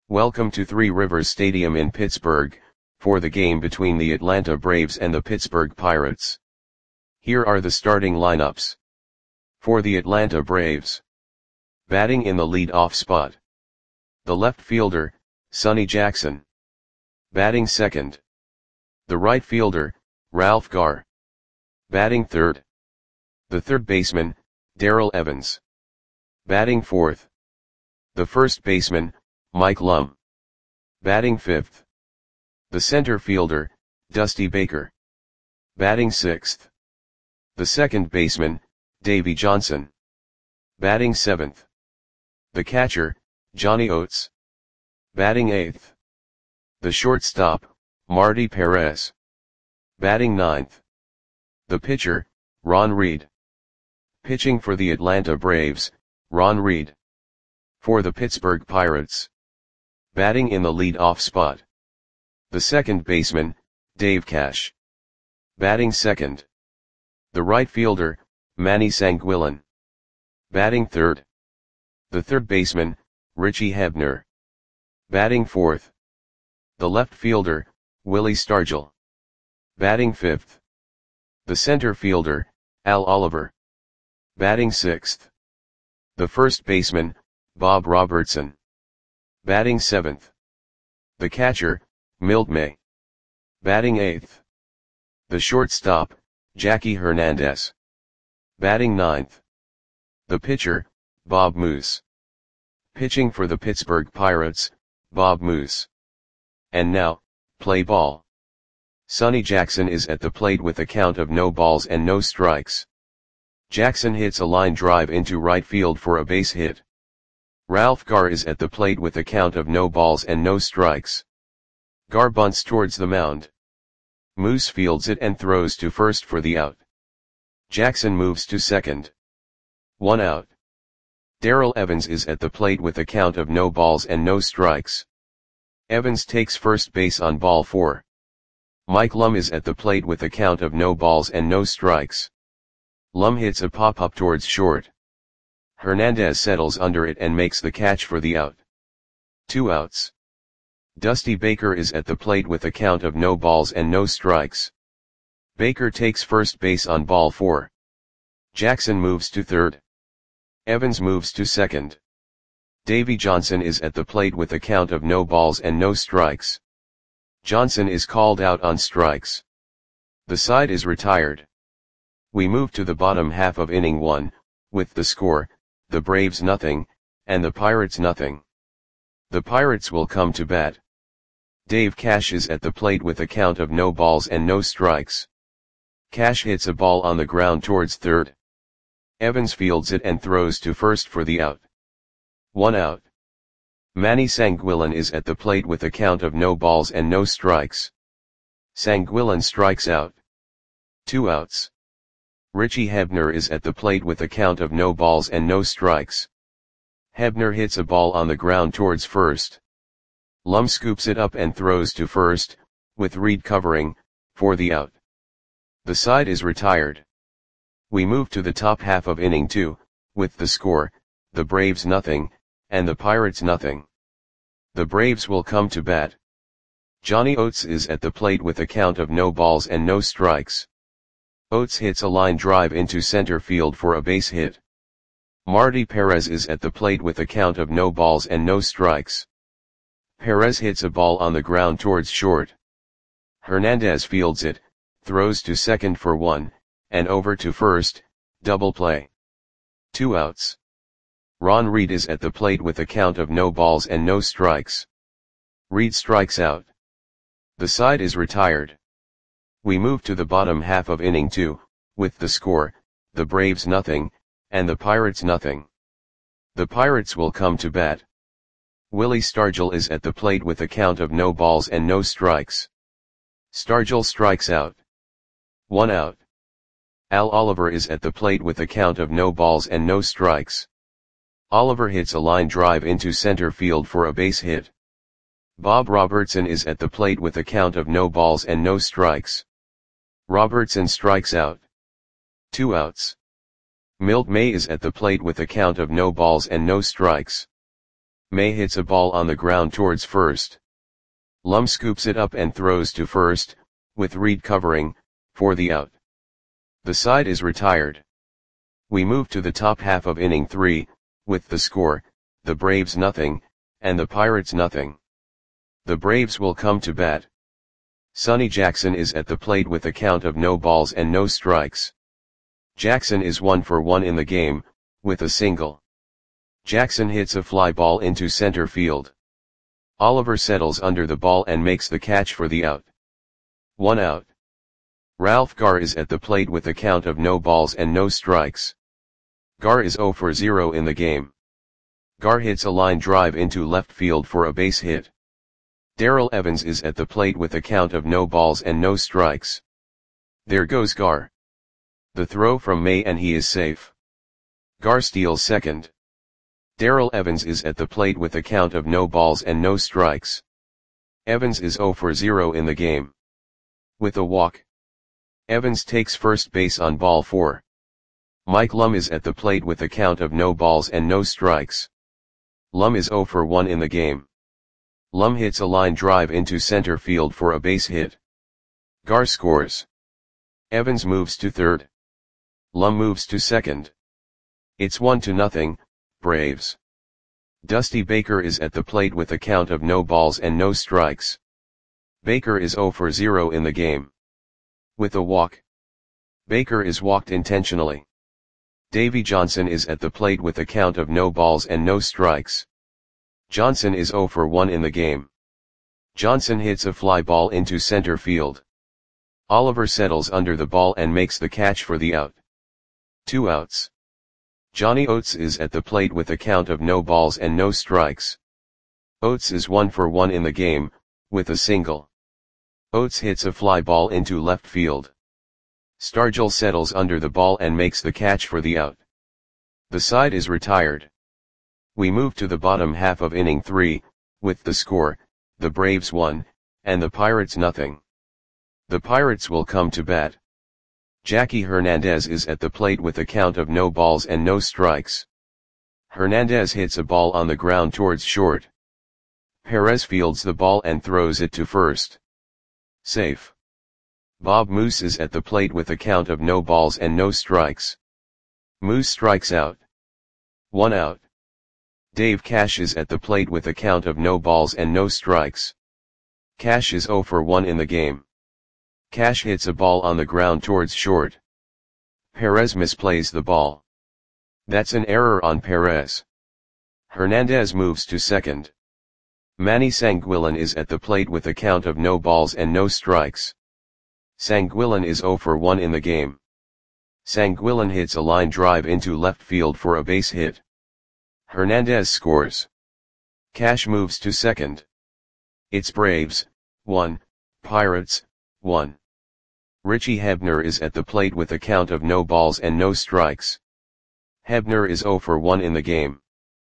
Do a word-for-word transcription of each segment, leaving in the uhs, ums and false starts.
Welcome to Three Rivers Stadium in Pittsburgh, for the game between the Atlanta Braves and the Pittsburgh Pirates. Here are the starting lineups. For the Atlanta Braves. Batting in the lead-off spot. The left fielder, Sonny Jackson. Batting second. The right fielder, Ralph Garr. Batting third. The third baseman, Darrell Evans. Batting fourth. The first baseman, Mike Lum. Batting fifth. The center fielder, Dusty Baker. Batting sixth. The second baseman, Davey Johnson. Batting seventh. The catcher, Johnny Oates. Batting eighth. The shortstop, Marty Perez. Batting ninth. The pitcher, Ron Reed. Pitching for the Atlanta Braves, Ron Reed. For the Pittsburgh Pirates. Batting in the lead-off spot. The second baseman, Dave Cash. Batting second. The right fielder, Manny Sanguillen. Batting third. The third baseman, Richie Hebner. Batting fourth. The left fielder, Willie Stargell. Batting fifth. The center fielder, Al Oliver. Batting sixth. The first baseman, Bob Robertson. Batting seventh. The catcher, Milt May. Batting eighth. The shortstop, Jackie Hernandez. Batting ninth. The pitcher, Bob Moose. Pitching for the Pittsburgh Pirates, Bob Moose. And now, play ball. Sonny Jackson is at the plate with a count of no balls and no strikes. Jackson hits a line drive into right field for a base hit. Ralph Garr is at the plate with a count of no balls and no strikes. Garr bunts towards the mound. Moose fields it and throws to first for the out. Jackson moves to second. One out. Darrell Evans is at the plate with a count of no balls and no strikes. Evans takes first base on ball four. Mike Lum is at the plate with a count of no balls and no strikes. Lum hits a pop-up towards short. Hernandez settles under it and makes the catch for the out. Two outs. Dusty Baker is at the plate with a count of no balls and no strikes. Baker takes first base on ball four. Jackson moves to third. Evans moves to second. Davey Johnson is at the plate with a count of no balls and no strikes. Johnson is called out on strikes. The side is retired. We move to the bottom half of inning one, with the score, the Braves nothing, and the Pirates nothing. The Pirates will come to bat. Dave Cash is at the plate with a count of no balls and no strikes. Cash hits a ball on the ground towards third. Evans fields it and throws to first for the out. One out. Manny Sanguillen is at the plate with a count of no balls and no strikes. Sanguillen strikes out. Two outs. Richie Hebner is at the plate with a count of no balls and no strikes. Hebner hits a ball on the ground towards first. Lum scoops it up and throws to first, with Reed covering, for the out. The side is retired. We move to the top half of inning two, with the score, the Braves nothing, and the Pirates nothing. The Braves will come to bat. Johnny Oates is at the plate with a count of no balls and no strikes. Oates hits a line drive into center field for a base hit. Marty Perez is at the plate with a count of no balls and no strikes. Perez hits a ball on the ground towards short. Hernandez fields it, throws to second for one, and over to first, double play. Two outs. Ron Reed is at the plate with a count of no balls and no strikes. Reed strikes out. The side is retired. We move to the bottom half of inning two, with the score, the Braves nothing, and the Pirates nothing. The Pirates will come to bat. Willie Stargell is at the plate with a count of no balls and no strikes. Stargell strikes out. One out. Al Oliver is at the plate with a count of no balls and no strikes. Oliver hits a line drive into center field for a base hit. Bob Robertson is at the plate with a count of no balls and no strikes. Robertson strikes out. Two outs. Milt May is at the plate with a count of no balls and no strikes. May hits a ball on the ground towards first. Lum scoops it up and throws to first, with Reed covering, for the out. The side is retired. We move to the top half of inning three, with the score, the Braves nothing, and the Pirates nothing. The Braves will come to bat. Sonny Jackson is at the plate with a count of no balls and no strikes. Jackson is one for one in the game, with a single. Jackson hits a fly ball into center field. Oliver settles under the ball and makes the catch for the out. One out. Ralph Garr is at the plate with a count of no balls and no strikes. Garr is zero for zero in the game. Garr hits a line drive into left field for a base hit. Darrell Evans is at the plate with a count of no balls and no strikes. There goes Garr. The throw from May and he is safe. Garr steals second. Darrell Evans is at the plate with a count of no balls and no strikes. Evans is zero for zero in the game. With a walk. Evans takes first base on ball four. Mike Lum is at the plate with a count of no balls and no strikes. Lum is zero for one in the game. Lum hits a line drive into center field for a base hit. Garr scores. Evans moves to third. Lum moves to second. It's one to nothing, Braves. Dusty Baker is at the plate with a count of no balls and no strikes. Baker is zero for zero in the game. With a walk. Baker is walked intentionally. Davy Johnson is at the plate with a count of no balls and no strikes. Johnson is zero for one in the game. Johnson hits a fly ball into center field. Oliver settles under the ball and makes the catch for the out. Two outs. Johnny Oates is at the plate with a count of no balls and no strikes. Oates is one for one in the game, with a single. Oates hits a fly ball into left field. Stargell settles under the ball and makes the catch for the out. The side is retired. We move to the bottom half of inning three, with the score, the Braves one, and the Pirates nothing. The Pirates will come to bat. Jackie Hernandez is at the plate with a count of no balls and no strikes. Hernandez hits a ball on the ground towards short. Perez fields the ball and throws it to first. Safe. Bob Moose is at the plate with a count of no balls and no strikes. Moose strikes out. One out. Dave Cash is at the plate with a count of no balls and no strikes. Cash is zero for one in the game. Cash hits a ball on the ground towards short. Perez misplays the ball. That's an error on Perez. Hernandez moves to second. Manny Sanguillen is at the plate with a count of no balls and no strikes. Sanguillen is zero for one in the game. Sanguillen hits a line drive into left field for a base hit. Hernandez scores. Cash moves to second. It's Braves, one, Pirates, one. Richie Hebner is at the plate with a count of no balls and no strikes. Hebner is zero for one in the game.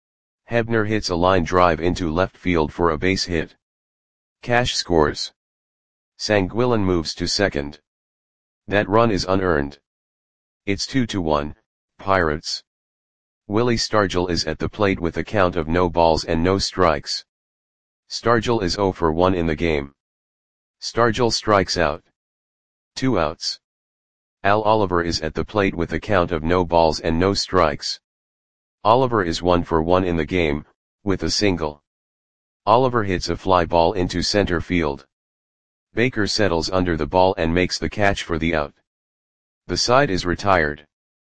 Hebner hits a line drive into left field for a base hit. Cash scores. Sanguillen moves to second. That run is unearned. It's two to one, Pirates. Willie Stargell is at the plate with a count of no balls and no strikes. Stargell is zero for one in the game. Stargell strikes out. Two outs. Al Oliver is at the plate with a count of no balls and no strikes. Oliver is one for one in the game, with a single. Oliver hits a fly ball into center field. Baker settles under the ball and makes the catch for the out. The side is retired.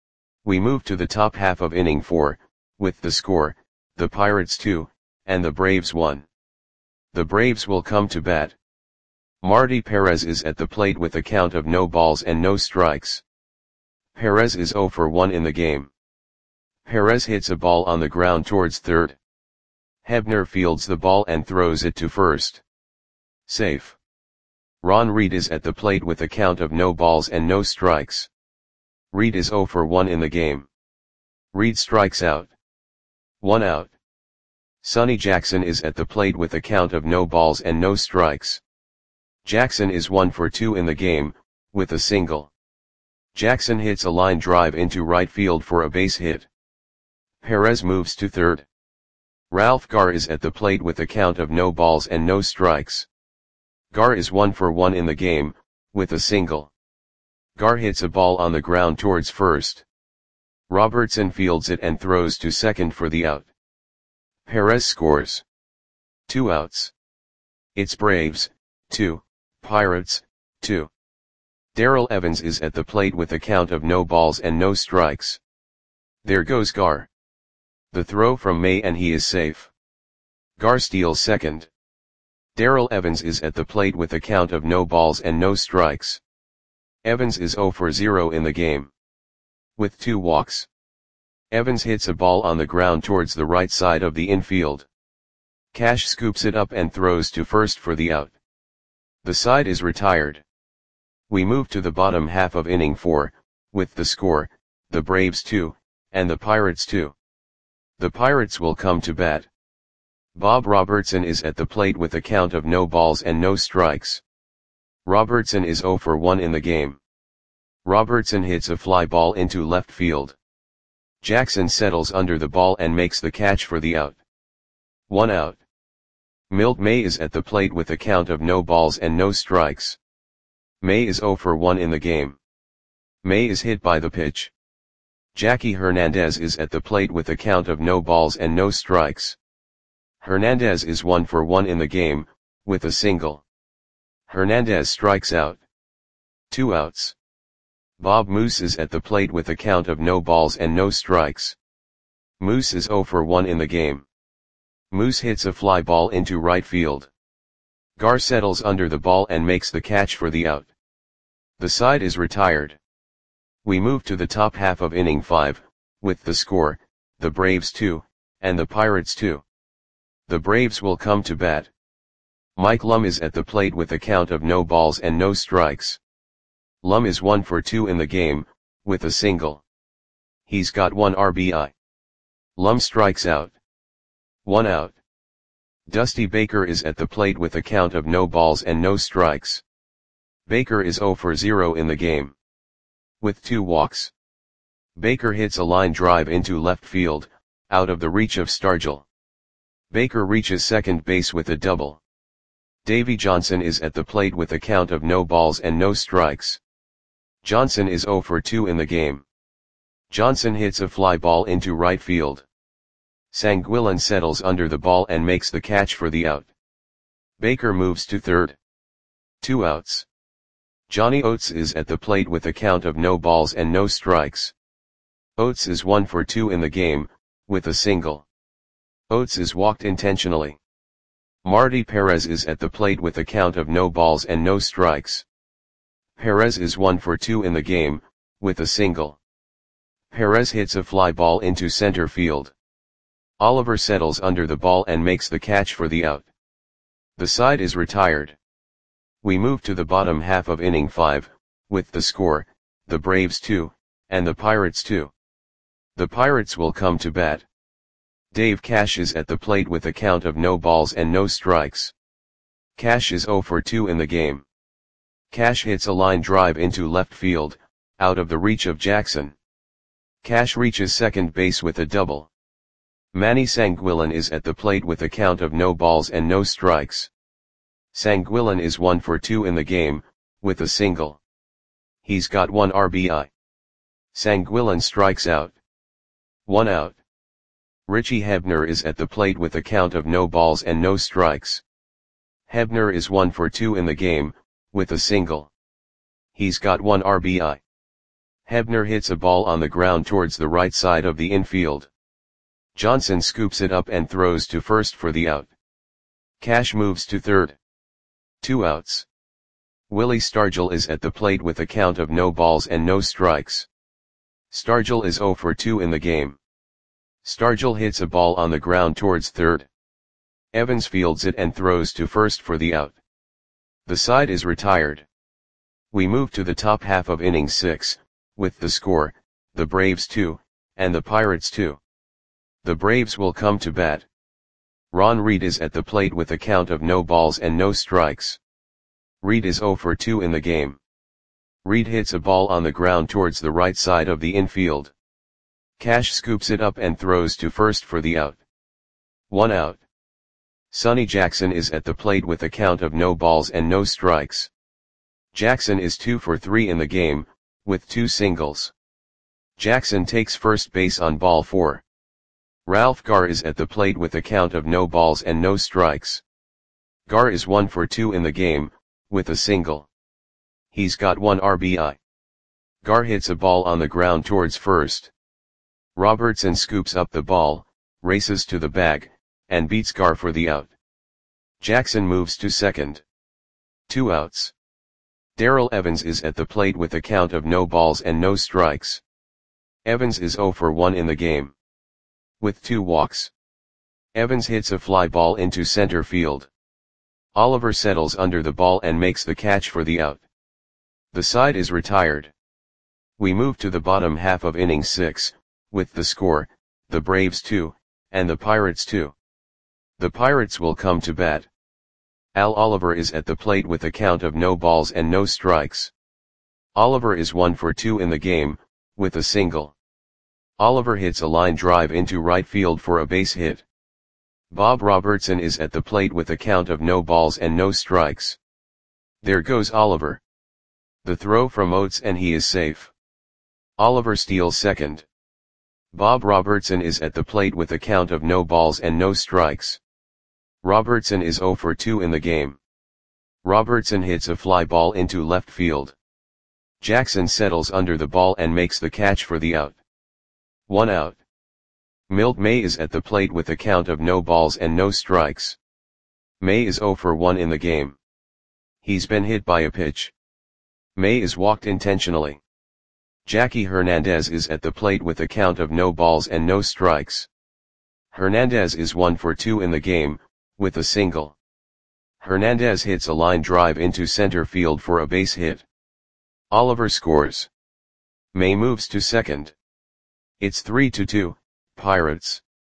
We move to the top half of inning four, with the score, the Pirates two, and the Braves one. The Braves will come to bat. Marty Perez is at the plate with a count of no balls and no strikes. Perez is zero for one in the game. Perez hits a ball on the ground towards third. Hebner fields the ball and throws it to first. Safe. Ron Reed is at the plate with a count of no balls and no strikes. Reed is zero for one in the game. Reed strikes out. One out. Sonny Jackson is at the plate with a count of no balls and no strikes. Jackson is one for two in the game, with a single. Jackson hits a line drive into right field for a base hit. Perez moves to third. Ralph Garr is at the plate with a count of no balls and no strikes. Garr is one for one in the game, with a single. Garr hits a ball on the ground towards first. Robertson fields it and throws to second for the out. Perez scores. Two outs. It's Braves, two, Pirates, two. Darrell Evans is at the plate with a count of no balls and no strikes. There goes Garr. The throw from May and he is safe. Garr steals second. Darrell Evans is at the plate with a count of no balls and no strikes. Evans is zero for zero in the game. With two walks. Evans hits a ball on the ground towards the right side of the infield. Cash scoops it up and throws to first for the out. The side is retired. We move to the bottom half of inning four, with the score, the Braves two, and the Pirates two. The Pirates will come to bat. Bob Robertson is at the plate with a count of no balls and no strikes. Robertson is zero for one in the game. Robertson hits a fly ball into left field. Jackson settles under the ball and makes the catch for the out. One out. Milt May is at the plate with a count of no balls and no strikes. May is zero for one in the game. May is hit by the pitch. Jackie Hernandez is at the plate with a count of no balls and no strikes. Hernandez is one for one in the game, with a single. Hernandez strikes out. Two outs. Bob Moose is at the plate with a count of no balls and no strikes. Moose is zero for one in the game. Moose hits a fly ball into right field. Garr settles under the ball and makes the catch for the out. The side is retired. We move to the top half of inning five, with the score, the Braves two, and the Pirates two. The Braves will come to bat. Mike Lum is at the plate with a count of no balls and no strikes. Lum is one for two in the game, with a single. He's got one R B I. Lum strikes out. One out. Dusty Baker is at the plate with a count of no balls and no strikes. Baker is zero for zero in the game. With two walks. Baker hits a line drive into left field, out of the reach of Stargell. Baker reaches second base with a double. Davey Johnson is at the plate with a count of no balls and no strikes. Johnson is zero for two in the game. Johnson hits a fly ball into right field. Sanguillen settles under the ball and makes the catch for the out. Baker moves to third. Two outs. Johnny Oates is at the plate with a count of no balls and no strikes. Oates is one for two in the game, with a single. Oates is walked intentionally. Marty Perez is at the plate with a count of no balls and no strikes. Perez is one for two in the game, with a single. Perez hits a fly ball into center field. Oliver settles under the ball and makes the catch for the out. The side is retired. We move to the bottom half of inning five, with the score, the Braves two, and the Pirates two. The Pirates will come to bat. Dave Cash is at the plate with a count of no balls and no strikes. Cash is zero for two in the game. Cash hits a line drive into left field, out of the reach of Jackson. Cash reaches second base with a double. Manny Sanguillen is at the plate with a count of no balls and no strikes. Sanguillen is one for two in the game, with a single. He's got one R B I. Sanguillen strikes out. One out. Richie Hebner is at the plate with a count of no balls and no strikes. Hebner is one for two in the game, with a single. He's got one R B I. Hebner hits a ball on the ground towards the right side of the infield. Johnson scoops it up and throws to first for the out. Cash moves to third. Two outs. Willie Stargell is at the plate with a count of no balls and no strikes. Stargell is zero for two in the game. Stargell hits a ball on the ground towards third. Evans fields it and throws to first for the out. The side is retired. We move to the top half of inning six, with the score, the Braves two, and the Pirates two. The Braves will come to bat. Ron Reed is at the plate with a count of no balls and no strikes. Reed is zero for two in the game. Reed hits a ball on the ground towards the right side of the infield. Cash scoops it up and throws to first for the out. One out. Sonny Jackson is at the plate with a count of no balls and no strikes. Jackson is two for three in the game, with two singles. Jackson takes first base on ball four. Ralph Garr is at the plate with a count of no balls and no strikes. Garr is one for two in the game, with a single. He's got one R B I. Garr hits a ball on the ground towards first. Robertson scoops up the ball, races to the bag, and beats Garr for the out. Jackson moves to second. Two outs. Darrell Evans is at the plate with a count of no balls and no strikes. Evans is zero for one in the game. With two walks. Evans hits a fly ball into center field. Oliver settles under the ball and makes the catch for the out. The side is retired. We move to the bottom half of inning six, with the score, the Braves two, and the Pirates two. The Pirates will come to bat. Al Oliver is at the plate with a count of no balls and no strikes. Oliver is one for two in the game, with a single. Oliver hits a line drive into right field for a base hit. Bob Robertson is at the plate with a count of no balls and no strikes. There goes Oliver. The throw from Oates and he is safe. Oliver steals second. Bob Robertson is at the plate with a count of no balls and no strikes. Robertson is zero for two in the game. Robertson hits a fly ball into left field. Jackson settles under the ball and makes the catch for the out. One out. Milt May is at the plate with a count of no balls and no strikes. May is zero for one in the game. He's been hit by a pitch. May is walked intentionally. Jackie Hernandez is at the plate with a count of no balls and no strikes. Hernandez is one for two in the game, with a single. Hernandez hits a line drive into center field for a base hit. Oliver scores. May moves to second. It's three to two, Pirates.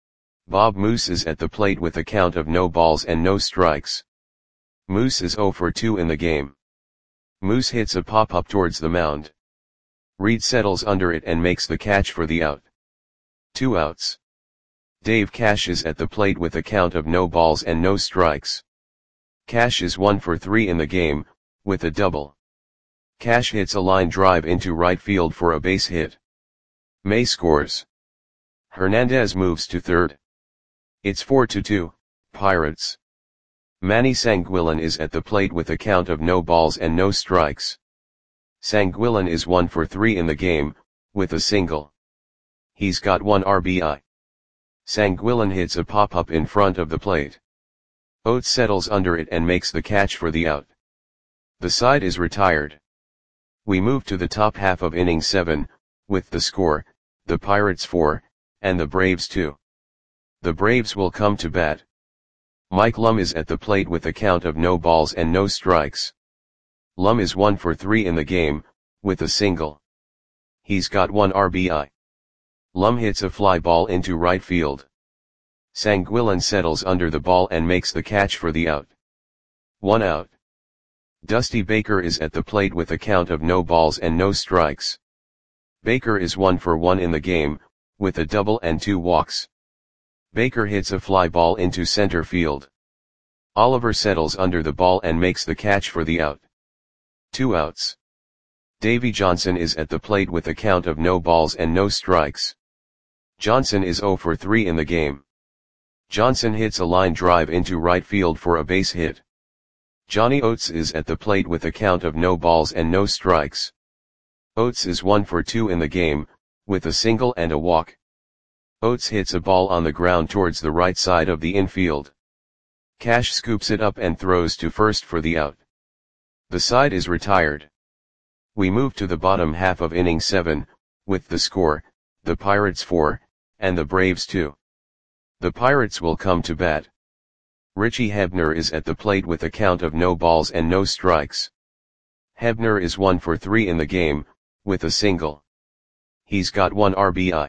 Bob Moose is at the plate with a count of no balls and no strikes. Moose is zero for two in the game. Moose hits a pop-up towards the mound. Reed settles under it and makes the catch for the out. Two outs. Dave Cash is at the plate with a count of no balls and no strikes. Cash is one for three in the game, with a double. Cash hits a line drive into right field for a base hit. May scores. Hernandez moves to third. It's four to two, Pirates. Manny Sanguillen is at the plate with a count of no balls and no strikes. Sanguillen is one for three in the game, with a single. He's got one R B I. Sanguillen hits a pop-up in front of the plate. Oates settles under it and makes the catch for the out. The side is retired. We move to the top half of inning seven, with the score, the Pirates four, and the Braves two. The Braves will come to bat. Mike Lum is at the plate with a count of no balls and no strikes. Lum is one for three in the game, with a single. He's got one R B I. Lum hits a fly ball into right field. Sanguillen settles under the ball and makes the catch for the out. One out. Dusty Baker is at the plate with a count of no balls and no strikes. Baker is one for one in the game, with a double and two walks. Baker hits a fly ball into center field. Oliver settles under the ball and makes the catch for the out. Two outs. Davy Johnson is at the plate with a count of no balls and no strikes. Johnson is zero for three in the game. Johnson hits a line drive into right field for a base hit. Johnny Oates is at the plate with a count of no balls and no strikes. Oates is one for two in the game, with a single and a walk. Oates hits a ball on the ground towards the right side of the infield. Cash scoops it up and throws to first for the out. The side is retired. We move to the bottom half of inning seven, with the score, the Pirates four, and the Braves two. The Pirates will come to bat. Richie Hebner is at the plate with a count of no balls and no strikes. Hebner is one for three in the game, with a single. He's got one R B I.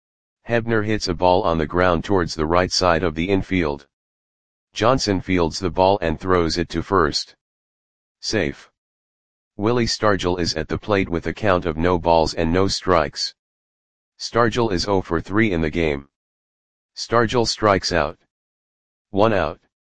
Hebner hits a ball on the ground towards the right side of the infield. Johnson fields the ball and throws it to first. Safe. Willie Stargell is at the plate with a count of no balls and no strikes. Stargell is zero for three in the game. Stargell strikes out. One out.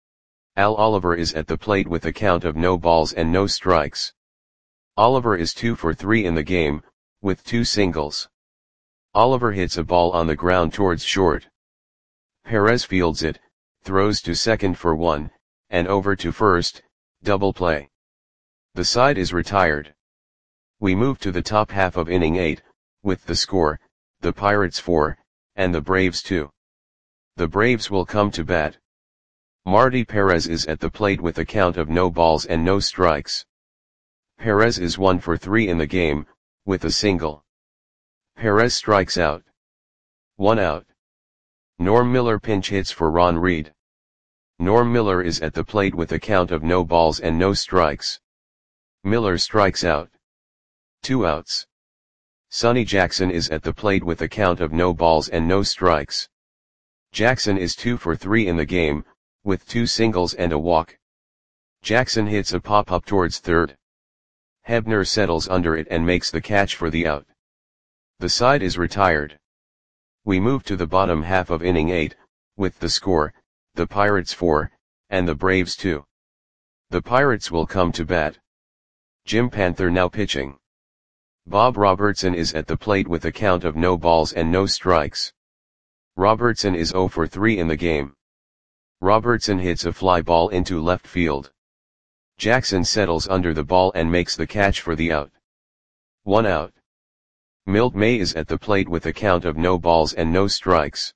Al Oliver is at the plate with a count of no balls and no strikes. Oliver is two for three in the game, with two singles. Oliver hits a ball on the ground towards short. Perez fields it, throws to second for one, and over to first, double play. The side is retired. We move to the top half of inning eight, with the score, the Pirates four, and the Braves two. The Braves will come to bat. Marty Perez is at the plate with a count of no balls and no strikes. Perez is one for three in the game, with a single. Perez strikes out. One out. Norm Miller pinch hits for Ron Reed. Norm Miller is at the plate with a count of no balls and no strikes. Miller strikes out. Two outs. Sonny Jackson is at the plate with a count of no balls and no strikes. Jackson is two for three in the game, with two singles and a walk. Jackson hits a pop-up towards third. Hebner settles under it and makes the catch for the out. The side is retired. We move to the bottom half of inning eight, with the score, the Pirates four, and the Braves two. The Pirates will come to bat. Jim Panther now pitching. Bob Robertson is at the plate with a count of no balls and no strikes. Robertson is zero for three in the game. Robertson hits a fly ball into left field. Jackson settles under the ball and makes the catch for the out. One out. Milt May is at the plate with a count of no balls and no strikes.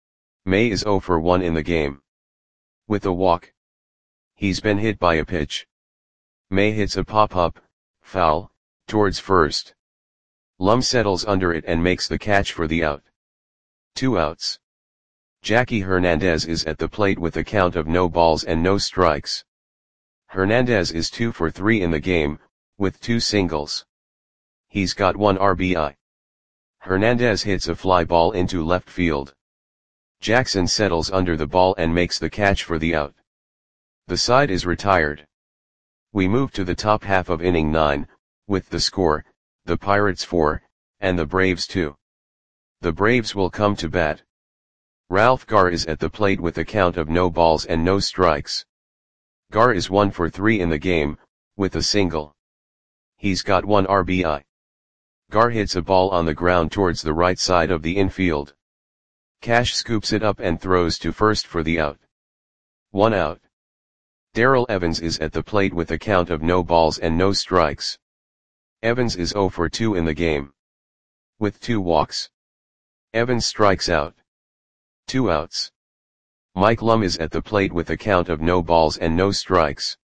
May is zero for one in the game. With a walk. He's been hit by a pitch. May hits a pop-up, foul, towards first. Lum settles under it and makes the catch for the out. Two outs. Jackie Hernandez is at the plate with a count of no balls and no strikes. Hernandez is two for three in the game, with two singles. He's got one R B I. Hernandez hits a fly ball into left field. Jackson settles under the ball and makes the catch for the out. The side is retired. We move to the top half of inning nine, with the score, the Pirates four, and the Braves two. The Braves will come to bat. Ralph Garr is at the plate with a count of no balls and no strikes. Garr is one for three in the game, with a single. He's got one R B I. Garr hits a ball on the ground towards the right side of the infield. Cash scoops it up and throws to first for the out. One out. Darrell Evans is at the plate with a count of no balls and no strikes. Evans is zero for two in the game. With two walks. Evans strikes out. Two outs. Mike Lum is at the plate with a count of no balls and no strikes.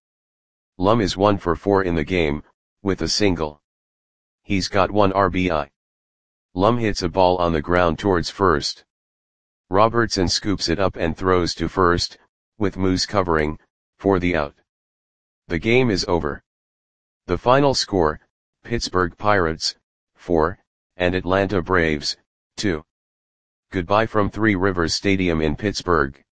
Lum is one for four in the game, with a single. He's got one R B I. Lum hits a ball on the ground towards first. Robertson scoops it up and throws to first, with Moose covering, for the out. The game is over. The final score, Pittsburgh Pirates, four, and Atlanta Braves, two. Goodbye from Three Rivers Stadium in Pittsburgh.